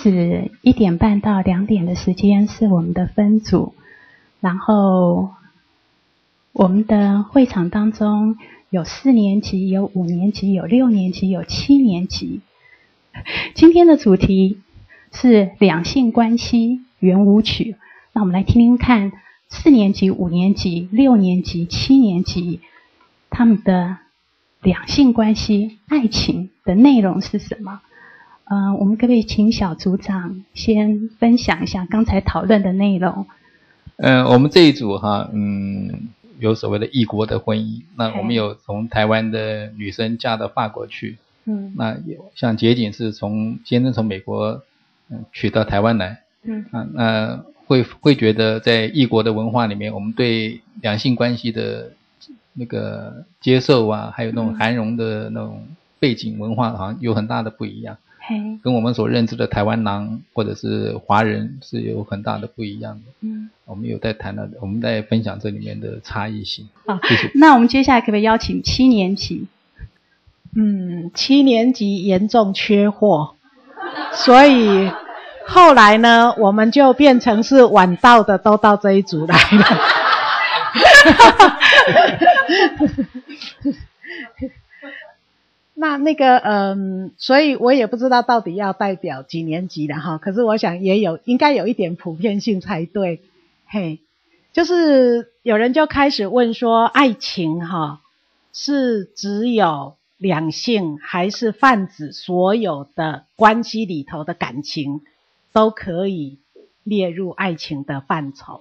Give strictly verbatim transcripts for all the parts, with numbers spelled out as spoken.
始一点半到两点的时间是我们的分组，然后我们的会场当中有四年级、有五年级、有六年级、有七年级。今天的主题是两性关系圆舞曲，那我们来听听看四年级、五年级、六年级、七年级他们的两性关系、爱情的内容是什么？呃，我们可不可以请小组长先分享一下刚才讨论的内容？ 嗯、呃，我们这一组哈，嗯，有所谓的异国的婚姻。那我们有从台湾的女生嫁到法国去，嗯，那有像捷景是从先生从美国嗯娶到台湾来，嗯，啊，那会会觉得在异国的文化里面，我们对两性关系的那个接受啊，还有那种涵容的那种背景文化，好像有很大的不一样。跟我们所认知的台湾狼或者是华人是有很大的不一样的。嗯，我们有在谈到，我们在分享这里面的差异性。 好，谢谢。那我们接下来可不可以邀请七年级？ 嗯，七年级严重缺货，所以后来呢，我们就变成是晚到的都到这一组来了。那那个嗯，所以我也不知道到底要代表几年级的哈，可是我想也有应该有一点普遍性才对。嘿，就是有人就开始问说，爱情哈是只有两性，还是泛指所有的关系里头的感情都可以列入爱情的范畴？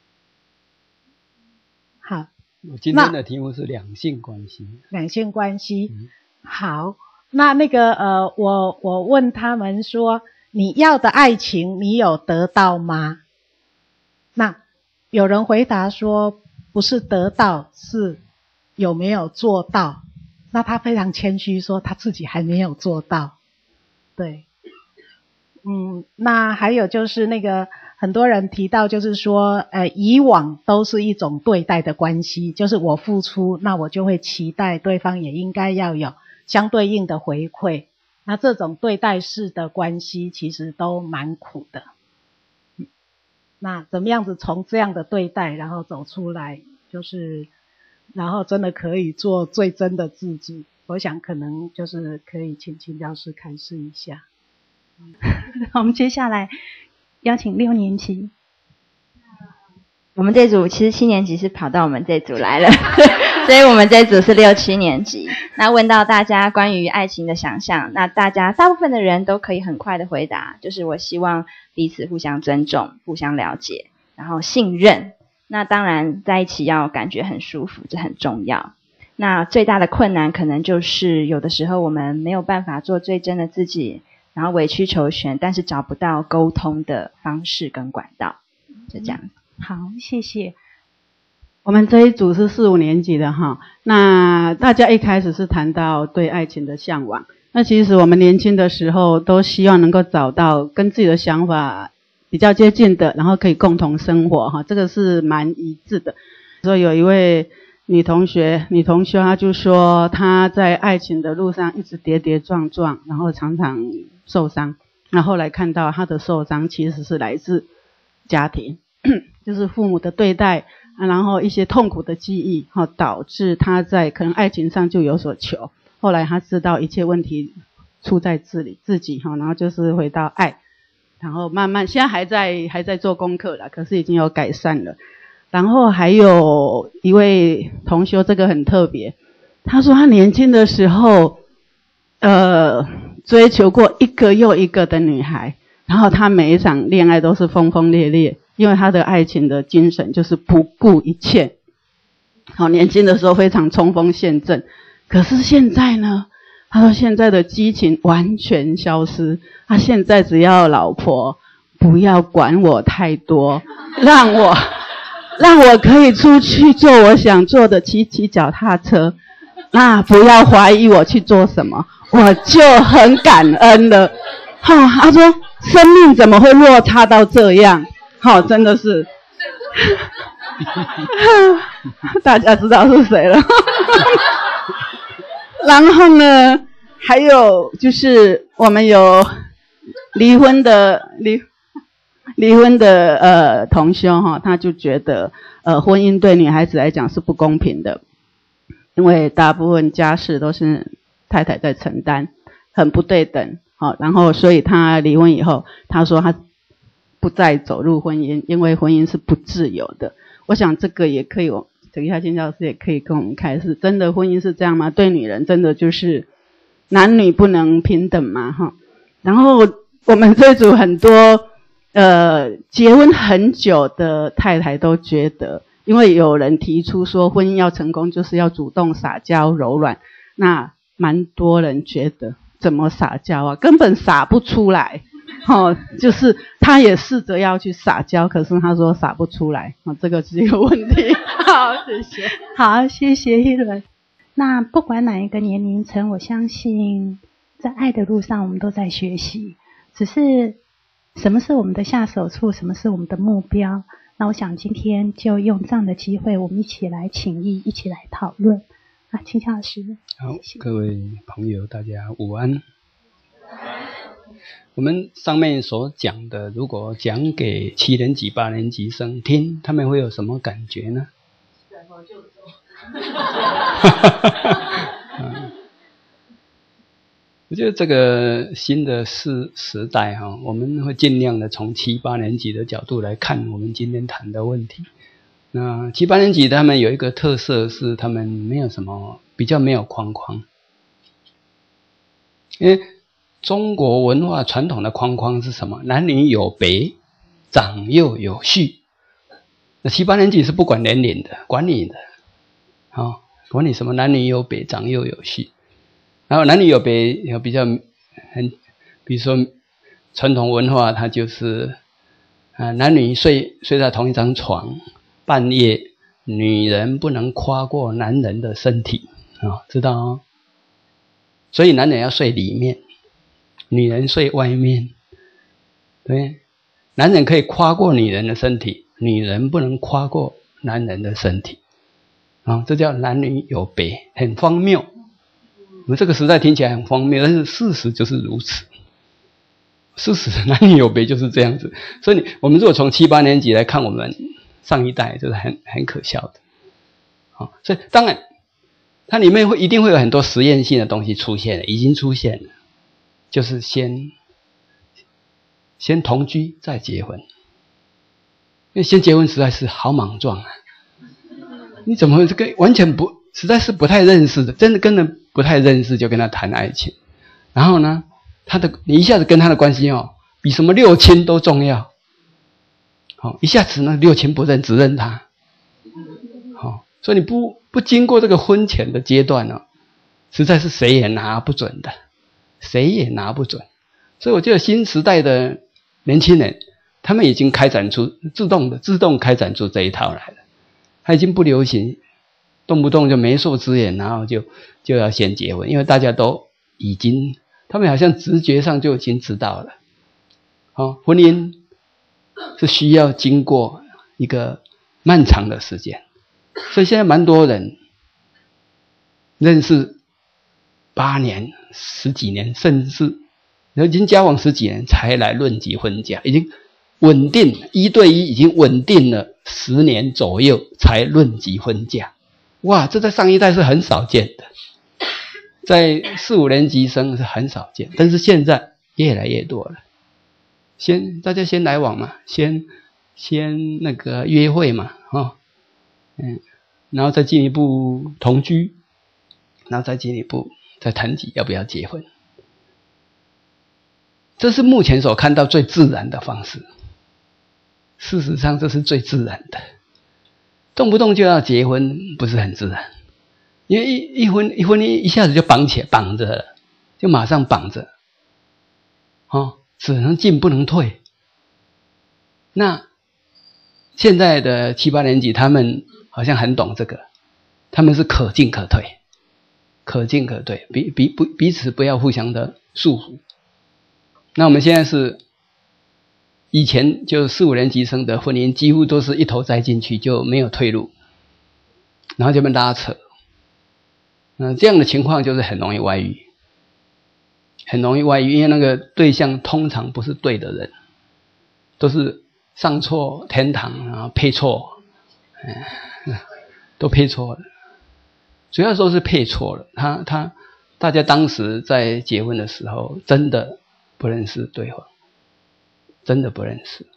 好， 我今天的题目是两性关系。 两性关系。嗯，好，那那个呃，我我问他们说，你要的爱情你有得到吗？那有人回答说，不是得到，是有没有做到。那他非常谦虚说，他自己还没有做到。对，嗯，那还有就是那个很多人提到，就是说，呃，以往都是一种对待的关系，就是我付出，那我就会期待对方也应该要有相对应的回馈，那这种对待式的关系其实都蛮苦的。那怎么样子从这样的对待然后走出来，就是然后真的可以做最真的自己，我想可能就是可以请秦教师开示一下。 我们接下来邀请六年级。 我们这组其实七年级是跑到我们这组来了，所以我们这组是六七年级。那问到大家关于爱情的想象，那大家大部分的人都可以很快的回答，就是我希望彼此互相尊重、互相了解，然后信任。那当然在一起要感觉很舒服，这很重要。那最大的困难可能就是有的时候我们没有办法做最真的自己，然后委曲求全，但是找不到沟通的方式跟管道，就这样。 好，谢谢。 我们这一组是四五年级的哈，那大家一开始是谈到对爱情的向往，那其实我们年轻的时候都希望能够找到跟自己的想法比较接近的，然后可以共同生活哈，这个是蛮一致的。所以有一位女同学，女同学她就说她在爱情的路上一直跌跌撞撞，然后常常受伤，那后来看到她的受伤其实是来自家庭。就是父母的对待，然后一些痛苦的记忆，导致他在可能爱情上就有所求。后来他知道一切问题出在自己自己，然后就是回到爱，然后慢慢现在还在还在做功课啦，可是已经有改善了。然后还有一位同学，这个很特别，他说他年轻的时候，呃，追求过一个又一个的女孩，然后他每一场恋爱都是轰轰烈烈。因为他的爱情的精神就是不顾一切，好，年轻的时候非常冲锋陷阵，可是现在呢，他说现在的激情完全消失，他现在只要老婆不要管我太多，让我让我可以出去做我想做的，骑骑脚踏车，那不要怀疑我去做什么，我就很感恩了。好，他说生命怎么会落差到这样？好，真的是，大家知道是谁了。然后呢，还有就是我们有离婚的离离婚的呃同修哈，他就觉得呃婚姻对女孩子来讲是不公平的，因为大部分家事都是太太在承担，很不对等。好，然后所以他离婚以后，他说他不再走入婚姻，因为婚姻是不自由的。我想这个也可以，我等一下金教师也可以跟我们开示，真的婚姻是这样吗？对女人真的就是男女不能平等吗？哈，然后我们这组很多呃结婚很久的太太都觉得，因为有人提出说婚姻要成功就是要主动撒娇柔软，那蛮多人觉得怎么撒娇啊，根本撒不出来。哦，就是他也试着要去撒娇，可是他说撒不出来，哦，这个是一个问题。好，谢谢。 好，谢谢一轮。那不管哪一个年龄层，我相信在爱的路上我们都在学习，只是什么是我们的下手处，什么是我们的目标。那我想今天就用这样的机会，我们一起来请益，一起来讨论。啊，请夏老师。 好，各位朋友，大家午安。我们上面所讲的，如果讲给七年级、八年级生听，他们会有什么感觉呢？嗯、我觉得这个新的时时代哈，我们会尽量的从七八年级的角度来看我们今天谈的问题。那七八年级他们有一个特色是，他们没有什么比较没有框框，因为中国文化传统的框框是什么？男女有别，长幼有序。那七八年级是不管年龄的，管你的，哦，管你什么男女有别，长幼有序。然后男女有别有比较很，比如说传统文化，它就是啊、呃，男女睡睡在同一张床，半夜女人不能跨过男人的身体啊、哦，知道哦？所以男人要睡里面。女人睡外面，对，男人可以跨过女人的身体，女人不能跨过男人的身体，啊，这叫男女有别，很荒谬。我们这个时代听起来很荒谬，但是事实就是如此。事实男女有别就是这样子，所以我们如果从七八年级来看，我们上一代就是很很可笑的，啊，所以当然它里面会一定会有很多实验性的东西出现了，已经出现了。就是先先同居再结婚，因为先结婚实在是好莽撞啊！你怎么会这个完全不，实在是不太认识的，真的根本不太认识就跟他谈爱情，然后呢，他的你一下子跟他的关系哦，比什么六亲都重要，好、哦，一下子呢六亲不认，只认他，好、哦，所以你不不经过这个婚前的阶段呢、哦，实在是谁也拿不准的。谁也拿不准，所以我觉得新时代的年轻人，他们已经开展出自动的自动开展出这一套来了。他已经不流行动不动就媒妁之言，然后就就要先结婚，因为大家都已经，他们好像直觉上就已经知道了，哦，婚姻是需要经过一个漫长的时间，所以现在蛮多人认识八年、十几年，甚至已经交往十几年才来论及婚嫁，已经稳定一对一，已经稳定了十年左右才论及婚嫁。哇，这在上一代是很少见的，在四五年级生是很少见，但是现在越来越多了。先大家先来往嘛，先先那个约会嘛，哦，嗯，然后再进一步同居，然后再进一步。再谈及要不要结婚，这是目前所看到最自然的方式。事实上，这是最自然的。动不动就要结婚，不是很自然，因为一一婚一婚一一下子就绑起来，绑着了，就马上绑着，哦，只能进不能退。那现在的七八年级，他们好像很懂这个，他们是可进可退。可进可退，彼彼不彼此不要互相的束缚。那我们现在是以前就四五年级生的婚姻，几乎都是一头栽进去就没有退路，然后就被拉扯。嗯、呃，这样的情况就是很容易外遇。 很容易外遇，因为那个对象通常不是对的人，都是上错天堂，然后配错，嗯，都配错了。主要说是配错了，他他大家当时在结婚的时候，真的不认识对方，真的不认识。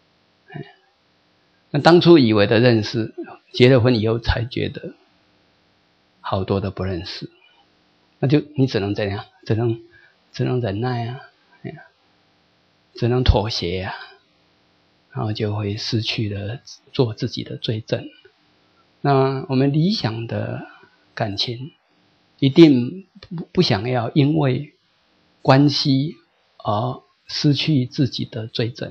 那当初以为的认识，结了婚以后才觉得好多的不认识，那就你只能怎样？只能只能忍耐啊，只能妥协啊，然后就会失去了做自己的罪证。那我们理想的感情，一定不想要因为关系而失去自己的罪证。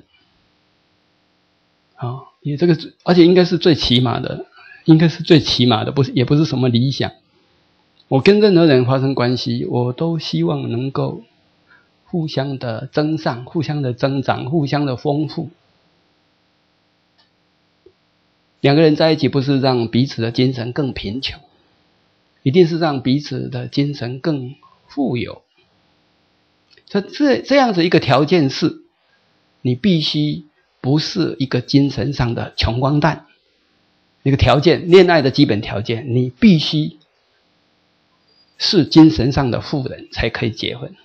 啊、哦，也这个，而且应该是最起码的，应该是最起码的，不是，也不是什么理想。我跟任何人发生关系，我都希望能够互相的增上，互相的增长，互相的丰富。两个人在一起，不是让彼此的精神更贫穷，一定是让彼此的精神更富有。这这这样子一个条件是，你必须不是一个精神上的穷光蛋。一个条件，恋爱的基本条件，你必须是精神上的富人才可以结婚。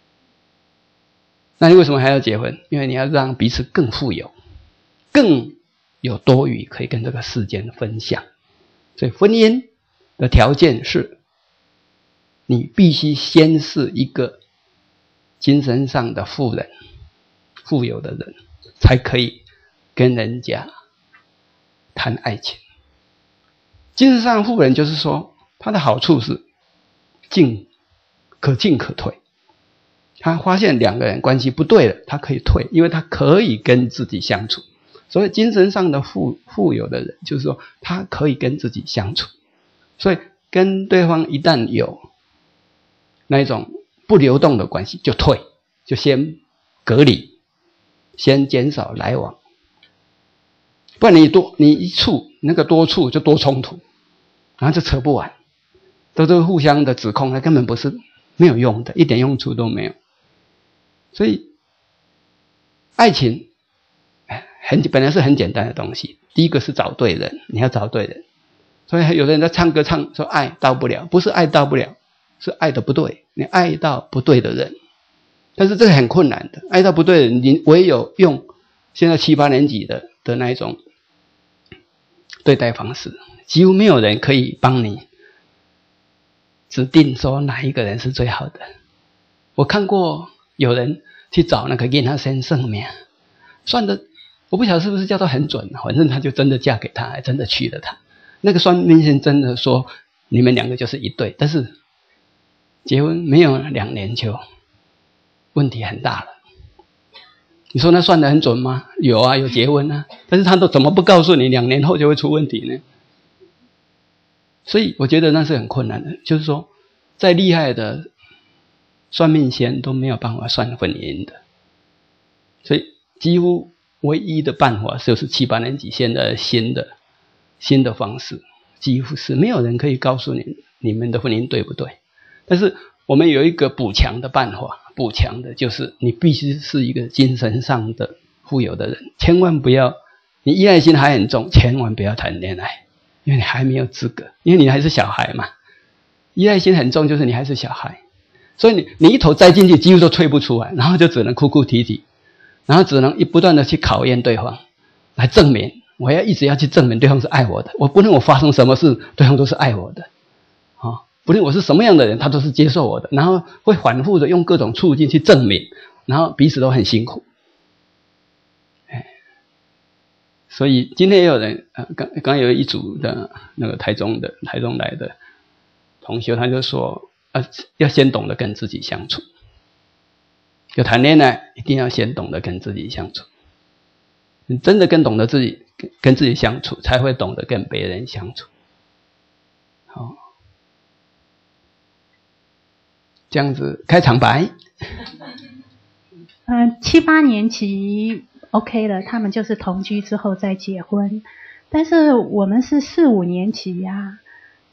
那你为什么还要结婚？因为你要让彼此更富有，更有多余可以跟这个世间分享。所以婚姻的条件是，你必须先是一个精神上的富人，富有的人，才可以跟人家谈爱情。精神上的富人就是说，他的好处是进可进可退。他发现两个人关系不对了，他可以退，因为他可以跟自己相处。所以精神上的富富有的人，就是说他可以跟自己相处。所以跟对方一旦有那一种不流动的关系，就退，就先隔离，先减少来往。不然你多你一处那个多处就多冲突，然后就扯不完，都是互相的指控，那根本不是没有用的，一点用处都没有。所以爱情很本来是很简单的东西，第一个是找对人，你要找对人。所以有的人在唱歌唱说爱到不了，不是爱到不了，是爱的不对，你爱到不对的人。但是这个很困难的，爱到不对的人，你唯有用现在七八年级的的那一种对待方式，几乎没有人可以帮你指定说哪一个人是最好的。我看过有人去找那个给他先生命，算的我不晓得是不是叫做很准，反正他就真的嫁给他，还真的娶了他。那个算命先真的说你们两个就是一对，但是结婚没有两年就问题很大了。你说那算得很准吗？有啊，有结婚啊，但是他都怎么不告诉你两年后就会出问题呢？所以我觉得那是很困难的，就是说再厉害的算命先都没有办法算婚姻的。所以几乎唯一的办法就是七八年级现在新的新的方式，几乎是没有人可以告诉你你们的婚姻对不对。但是我们有一个补强的办法，补强的就是你必须是一个精神上的富有的人，千万不要，你依赖心还很重，千万不要谈恋爱，因为你还没有资格，因为你还是小孩嘛。依赖心很重，就是你还是小孩，所以你你一头栽进去，几乎都退不出来，然后就只能哭哭啼啼，然后只能一不断的去考验对方，来证明，我要一直要去证明对方是爱我的，我不论我发生什么事，对方都是爱我的，啊，不论我是什么样的人，他都是接受我的，然后会反复的用各种处境去证明，然后彼此都很辛苦。所以今天也有人，呃，刚刚有一组的那个台中的台中来的同学，他就说，呃，要先懂得跟自己相处，要谈恋爱一定要先懂得跟自己相处。你真的更懂得自己跟自己相处，才会懂得跟别人相处。好，这样子开场白。 嗯、呃，七八年级 OK 了，他们就是同居之后再结婚。但是我们是四五年级呀、啊，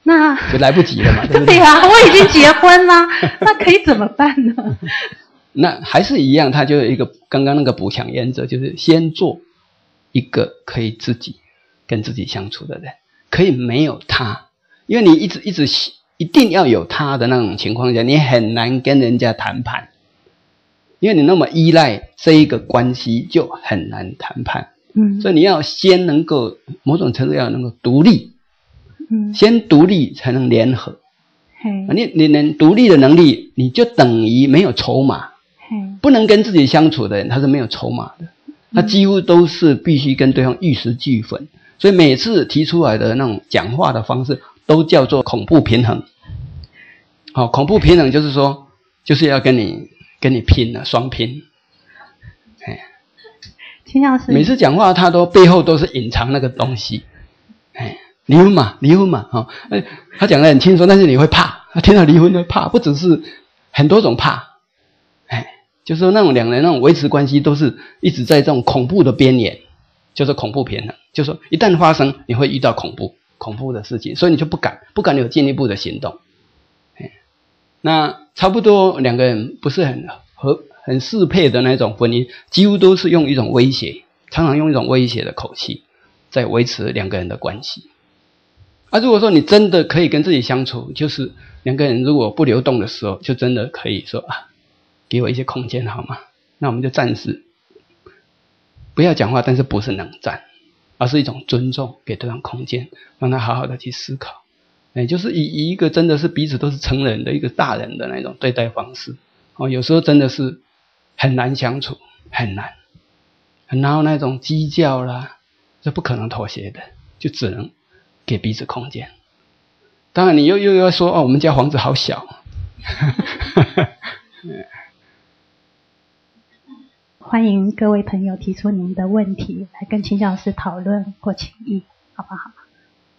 那就来不及了嘛，对不对？ 对呀、啊，我已经结婚了，那可以怎么办呢？ 那还是一样，他就有一个刚刚那个补强原则，就是先做一个可以自己跟自己相处的人，可以没有他，因为你一直一直一定要有他的那种情况下，你很难跟人家谈判，因为你那么依赖这一个关系，就很难谈判。嗯，所以你要先能够某种程度要能够独立，嗯，先独立才能联合。你你能独立的能力，你就等于没有筹码。不能跟自己相处的人，他是没有筹码的，他几乎都是必须跟对方玉石俱焚，所以每次提出来的那种讲话的方式都叫做恐怖平衡。好，恐怖平衡就是说，就是要跟你跟你拼了，双拼。哎， 秦老师， 每次讲话他都背后都是隐藏那个东西。哎，离婚嘛，离婚嘛，哈，哎，他讲得很轻松，但是你会怕，他听到离婚会怕，不只是很多种怕。就是说那种两人那种维持关系都是一直在这种恐怖的边缘，就是恐怖平衡。就是说一旦发生，你会遇到恐怖恐怖的事情，所以你就不敢不敢有进一步的行动。那差不多两个人不是很合很适配的那种婚姻，几乎都是用一种威胁，常常用一种威胁的口气在维持两个人的关系。啊，如果说你真的可以跟自己相处，就是两个人如果不流动的时候，就真的可以说啊，给我一些空间好吗？那我们就暂时不要讲话，但是不是冷战，而是一种尊重，给对方空间，让他好好的去思考。也就是以以一个真的是彼此都是成人的一个大人的那种对待方式。哦，有时候真的是很难相处，很难，然后那种计较啦，这不可能妥协的，就只能给彼此空间。当然你又又要说哦，我们家房子好小。 欢迎各位朋友提出您的问题，来跟秦老师讨论或请益，好不好？